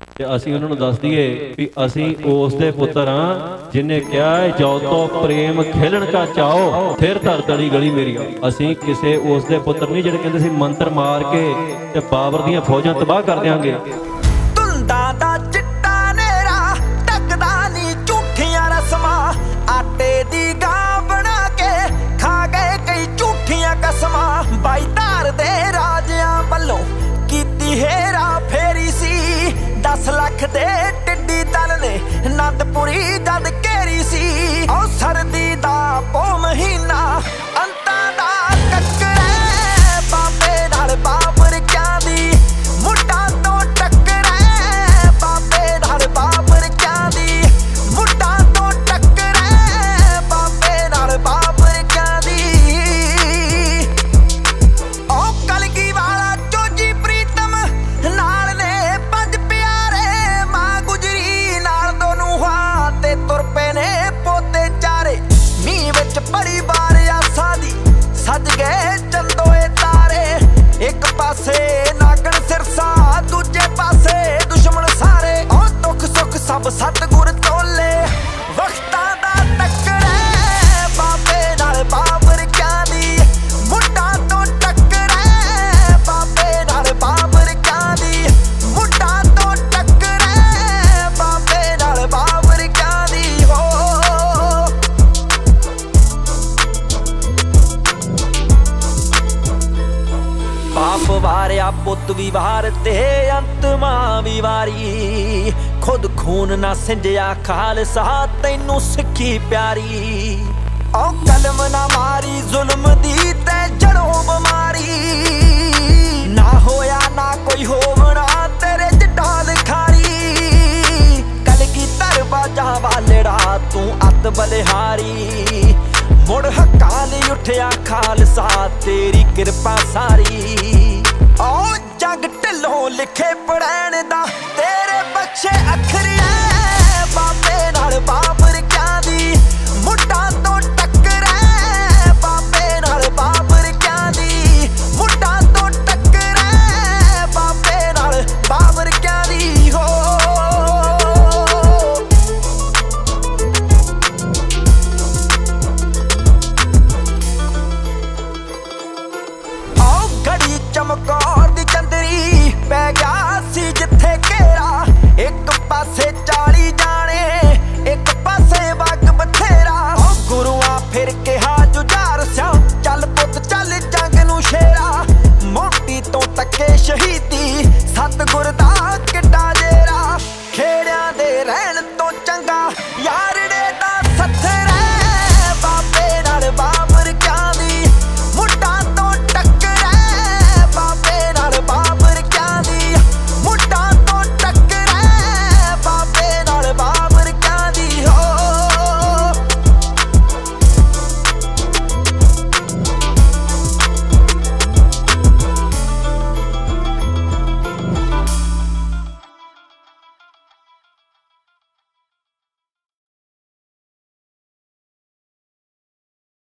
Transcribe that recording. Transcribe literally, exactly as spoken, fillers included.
ਤੇ ਅਸੀਂ ਉਹਨਾਂ ਨੂੰ ਦੱਸ ਦਈਏ ਵੀ ਅਸੀਂ ਉਸ ਦੇ ਪੁੱਤਰ ਹਾਂ ਜਿਹਨੇ ਕਿਹਾ ਜੋ ਤੋਂ ਪ੍ਰੇਮ ਖੇਲਣ ਕਾ ਚਾਓ ਫਿਰ ਧਰਤਲੀ ਗਲੀ ਮੇਰੀ। ਅਸੀਂ ਕਿਸੇ ਉਸ ਦੇ ਪੁੱਤਰ ਨਹੀਂ ਜਿਹੜੇ ਕਹਿੰਦੇ ਸੀ ਮੰਤਰ ਮਾਰ ਕੇ ਤੇ ਬਾਬਰ ਦੀਆਂ ਫੌਜਾਂ ਤਬਾਹ ਕਰ ਦਿਆਂਗੇ। ਧੁੰਦਾਂ ਦਾ ਚਿੱਟਾ ਨੇਰਾ ਟੱਕਦਾ ਨਹੀਂ ਝੂਠੀਆਂ ਰਸਮਾਂ, ਆਟੇ ਦੀ ਗਾਂ ਬਣਾ ਕੇ ਖਾ ਗਏ ਕਈ ਝੂਠੀਆਂ ਕਸਮਾਂ। ਬਾਈ ਧਾਰ ਦੇ ਰਾਜਿਆਂ ਵੱਲੋਂ ਕੀਤੀ ਹੇਰਾ ਫੇਰੀ ਸੀ, ਦਸ ਲੱਖ ਦੇ ਟਿੱਡੀ ਦਲ ਨੇ ਅਨੰਦਪੁਰੀ ਜਦ ਘੇਰੀ ਸੀ। ਉਹ ਸਰਦੀ ਦਾ ਪੋ ਮਹੀਨਾ ਅੰਤਾਂ ਦਾ ਕੱਕਰੇ, ਬਾਬੇ ਨਾਲ ਬਾਬਰ ਕਿਆਂ ਦੀ ਮੁੱਢਾਂ ਤੋਂ ਟੱਕਰੇ, ਬਾਬੇ ਨਾਲ ਬਾਬਰ ਕਿਆਂ ਦੀ ਮੁੱਢਾਂ ਤੋਂ ਟੱਕਰੇ, ਬਾਬੇ ਨਾਲ ਬਾਬਰ ਕਿਆਂ ਦੀ। ਉਹ ਕਲਗੀ ਵਾਲਾ ਚੋਜੀ ਪ੍ਰੀਤਮ ਨਾਲ ਨੇ ਪੰਜ ਪਿਆਰੇ, ਮਾਂ ਗੁਜਰੀ ਨਾਲ ਦੋਨੋਂ ਹਾਂ ਤੇ ਤੁਰ ਪਏ ਨੇ ਪੋਤੇ ਚਾਰੇ। ਮੀਂਹ ਵਿੱਚ ਬੜੀ ਬਾਰ ਆਸਾਂ ਦੀ ਸੱਜ ਗਏ ਚੰਦੋਏ ਤਾਰੇ, ਇੱਕ ਪਾਸੇ ਨਾਗਣ ਸਿਰਸਾ ਦੂਜੇ ਪਾਸੇ ਦੁਸ਼ਮਣ ਸਾਰੇ। ਉਹ ਦੁੱਖ ਸੁੱਖ ਸਭ ਸਤਿਗੁਰ ਤੋਲੇ ਵਕਤਾਂ ਦਾ ਟੱਕਰੇ, ਬਾਬੇ ਨਾਲ ਬਾਬਰ ਕਿਆਂ ਦੀ ਮੁੱਢਾਂ ਤੋਂ ਟੱਕਰੇ, ਬਾਬੇ ਨਾਲ ਬਾਬਰ ਕਿਆਂ ਦੀ ਮੁੱਢਾਂ ਤੋਂ ਟੱਕਰੇ, ਬਾਬੇ ਨਾਲ ਬਾਬਰ ਕਿਆਂ ਦੀ। ਹੋ ਬਾਪ ਵਾਰਿਆ ਪੁੱਤ ਵੀ ਵਾਰ ਤੇ ਅੰਤ ਮਾਂ ਵੀ ਵਾਰੀ, ਖੁਦ ਖੂਨ ਨਾ ਸਿੰਜਿਆ ਖਾਲਸਾ ਤੈਨੂੰ ਸਿੱਖੀ ਪਿਆਰੀ। ਉਹ ਕਲਮ ਨਾ ਮਾਰੀ ਜ਼ੁਲਮ ਦੀ ਤੇ ਜੜੋਂ ਬਿਮਾਰੀ, ਨਾ ਹੋਇਆ ਨਾ ਕੋਈ ਹੋਵਣਾ ਤੇਰੇ ਜਿੱਡਾ ਲਿਖਾਰੀ। ਕਲਗੀਧਰ ਬਾਜਾ ਵਾਲੜਾ ਤੂੰ ਅੱਤ ਬਲਿਹਾਰੀ, ਮੁੜ ਹੱਕਾਂ ਲਈ ਉੱਠਿਆ ਖਾਲਸਾ ਤੇਰੀ ਕਿਰਪਾ ਸਾਰੀ। ਉਹ ਜੰਗ ਢਿੱਲੋਂ ਲਿਖੇ ਪੜੈਣ ਦਾ ਤੇਰੇ ਬਖਸ਼ੇ ਅੱਖਰੀ,